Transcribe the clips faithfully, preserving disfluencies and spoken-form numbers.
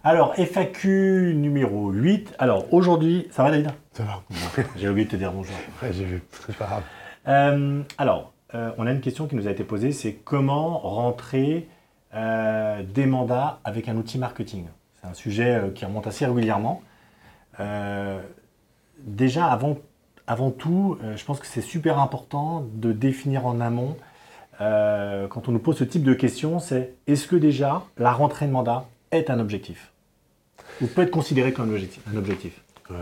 Alors, F A Q numéro huit. Alors, aujourd'hui, ça va David? Ça va. J'ai oublié de te dire bonjour. Ouais, j'ai vu, c'est pas grave. Euh, alors, euh, on a une question qui nous a été posée, c'est comment rentrer euh, des mandats avec un outil marketing? C'est un sujet euh, qui remonte assez régulièrement. Euh, déjà, avant, avant tout, euh, je pense que c'est super important de définir en amont, euh, quand on nous pose ce type de question, c'est est-ce que déjà la rentrée de mandat est un objectif? Ou peut être considéré comme un objectif, un objectif. Euh,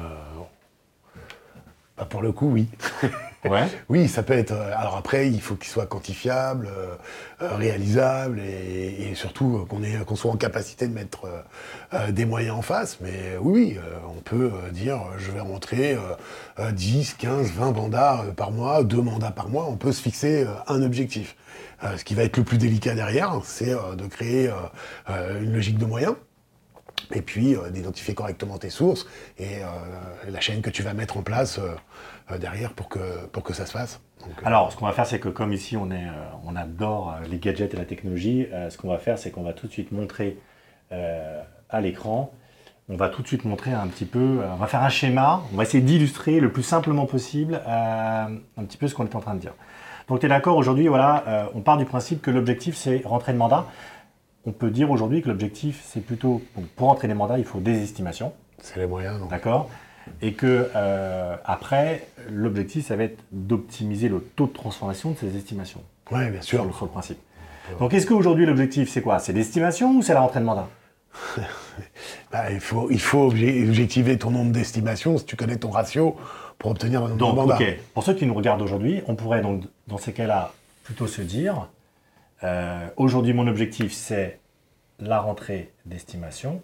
bah pour le coup, oui. Ouais. Oui, ça peut être. Alors après, il faut qu'il soit quantifiable, euh, réalisable et, et surtout euh, qu'on ait, qu'on soit en capacité de mettre euh, euh, des moyens en face. Mais oui, euh, on peut euh, dire euh, je vais rentrer euh, dix, quinze, vingt mandats euh, par mois, deux mandats par mois. On peut se fixer euh, un objectif. Euh, ce qui va être le plus délicat derrière, c'est euh, de créer euh, euh, une logique de moyens. Et puis euh, d'identifier correctement tes sources et euh, la chaîne que tu vas mettre en place euh, euh, derrière pour que, pour que ça se fasse. Donc, euh... Alors, ce qu'on va faire, c'est que comme ici, on, est, euh, on adore les gadgets et la technologie, euh, ce qu'on va faire, c'est qu'on va tout de suite montrer euh, à l'écran, on va tout de suite montrer un petit peu, euh, on va faire un schéma, on va essayer d'illustrer le plus simplement possible euh, un petit peu ce qu'on est en train de dire. Donc, tu es d'accord, aujourd'hui, voilà, euh, on part du principe que l'objectif, c'est rentrer de mandat. On peut dire aujourd'hui que l'objectif, c'est plutôt, bon, pour entrer les mandats, il faut des estimations. C'est les moyens. Donc. D'accord. Et que euh, après, l'objectif, ça va être d'optimiser le taux de transformation de ces estimations. Oui, bien sûr. Sur le, sur le principe. Donc, est-ce qu'aujourd'hui, l'objectif, c'est quoi? C'est l'estimation ou c'est la rentrée de mandat? bah, il faut, il faut objectiver ton nombre d'estimations si tu connais ton ratio pour obtenir un nombre donc, de mandats. Ok. Pour ceux qui nous regardent aujourd'hui, on pourrait donc, dans ces cas-là, plutôt se dire euh, aujourd'hui, mon objectif, c'est la rentrée d'estimation.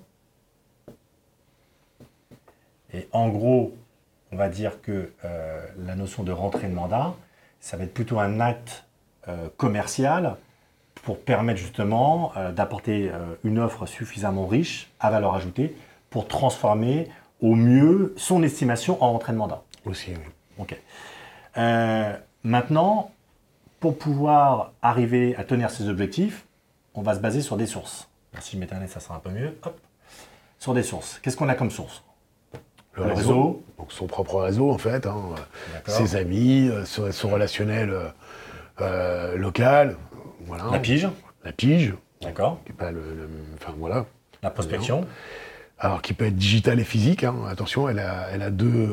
Et en gros, on va dire que euh, la notion de rentrée de mandat, ça va être plutôt un acte euh, commercial pour permettre justement euh, d'apporter euh, une offre suffisamment riche, à valeur ajoutée, pour transformer au mieux son estimation en rentrée de mandat. Aussi, oui. Ok. Euh, maintenant, pour pouvoir arriver à tenir ces objectifs, on va se baser sur des sources. Si je m'éternise, ça sera un peu mieux. Hop. Sur des sources. Qu'est-ce qu'on a comme source? Le, le réseau, réseau. Donc son propre réseau, en fait. Hein, ses amis, son, son relationnel euh, local. Voilà. La pige. La pige. D'accord. Qui est pas le, le, enfin, voilà. La prospection. Alors, qui peut être digitale et physique. Hein. Attention, elle a, elle a deux...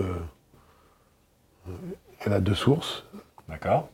Euh, elle a deux sources. D'accord.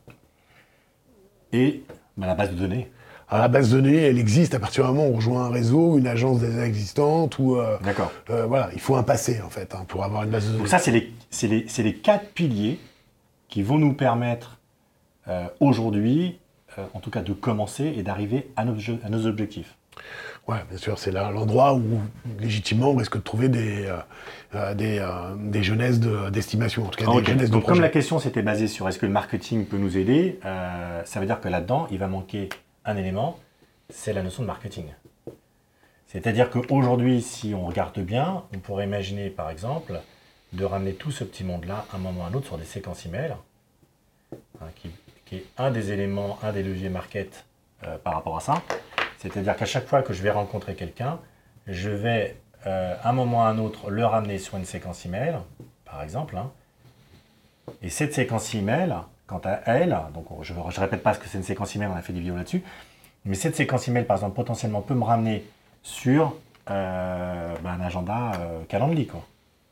Et bah, la base de données. Alors, la base de données, elle existe à partir du moment où on rejoint un réseau, une agence déjà existante, ou... Euh, D'accord. Euh, voilà, il faut un passé, en fait, hein, pour avoir une base de données. Donc ça, c'est les, c'est les, c'est les quatre piliers qui vont nous permettre euh, aujourd'hui, euh, en tout cas, de commencer et d'arriver à nos, à nos objectifs. Oui, bien sûr, c'est là l'endroit où, légitimement, on risque de trouver des, euh, des, euh, des jeunesses de, d'estimation, en tout cas Ah, des okay. jeunesses de Donc, projet. comme la question s'était basée sur est-ce que le marketing peut nous aider, euh, ça veut dire que là-dedans, il va manquer un élément, c'est la notion de marketing. C'est-à-dire qu'aujourd'hui, si on regarde bien, on pourrait imaginer, par exemple, de ramener tout ce petit monde-là, à un moment ou à un autre, sur des séquences email, hein, qui, qui est un des éléments, un des leviers market euh, par rapport à ça. C'est-à-dire qu'à chaque fois que je vais rencontrer quelqu'un, je vais, euh, à un moment ou à un autre, le ramener sur une séquence email, par exemple. Hein. Et cette séquence email, quant à elle, donc je ne répète pas ce que c'est une séquence email, on a fait des vidéos là-dessus, mais cette séquence email, par exemple, potentiellement peut me ramener sur euh, ben, un agenda euh, Calendly, quoi.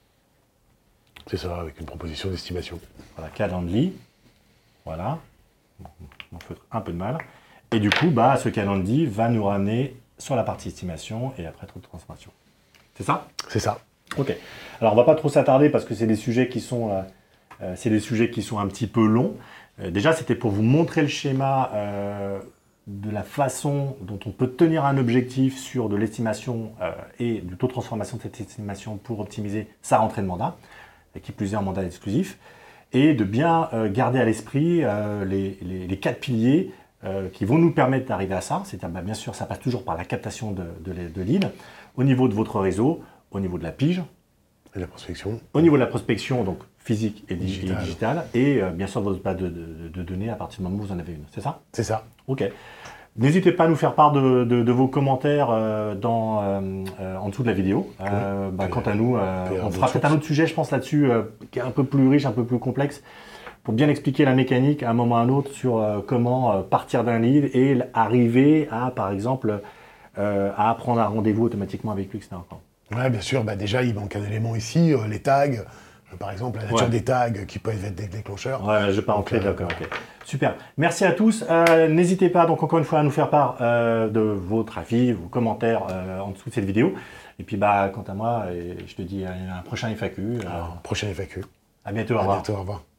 C'est ça, avec une proposition d'estimation. Voilà, Calendly, voilà, on fait un peu de mal. Et du coup, bah, ce Calendly va nous ramener sur la partie estimation et après trop de transformation. C'est ça? C'est ça. Ok. Alors, on ne va pas trop s'attarder parce que c'est des sujets qui sont, euh, euh, c'est des sujets qui sont un petit peu longs. Euh, déjà, c'était pour vous montrer le schéma euh, de la façon dont on peut tenir un objectif sur de l'estimation euh, et du taux de transformation de cette estimation pour optimiser sa rentrée de mandat, et qui plus est en mandat exclusif, et de bien euh, garder à l'esprit euh, les, les, les quatre piliers euh, qui vont nous permettre d'arriver à ça. C'est-à-dire, bah, bien sûr, ça passe toujours par la captation de, de, de leads, au niveau de votre réseau, au niveau de la pige, et la prospection. Au niveau de la prospection, donc physique et Digital. et digitale, et euh, bien sûr votre base de, de, de données à partir du moment où vous en avez une. C'est ça? C'est ça. Ok. N'hésitez pas à nous faire part de, de, de vos commentaires euh, dans, euh, euh, en dessous de la vidéo. Euh, Ouais. bah, Puis, quant à nous, euh, puis, on euh, fera peut-être un autre sujet, je pense, là-dessus, euh, qui est un peu plus riche, un peu plus complexe, pour bien expliquer la mécanique à un moment ou à un autre sur euh, comment euh, partir d'un lead et l- arriver à, par exemple, euh, à prendre un rendez-vous automatiquement avec lui, et cetera. Ouais, bien sûr. Bah, déjà, il manque un élément ici, euh, les tags. Euh, par exemple, la nature Ouais. des tags qui peuvent être des déclencheurs. Ouais, je ne vais pas Donc, entrer, euh, d'accord. ok. Super. Merci à tous. Euh, N'hésitez pas, donc, encore une fois, à nous faire part euh, de votre avis, vos commentaires euh, en dessous de cette vidéo. Et puis, bah, quant à moi, et je te dis à un prochain F A Q. Euh, alors, prochain F A Q. à bientôt, au À revoir. bientôt, au revoir.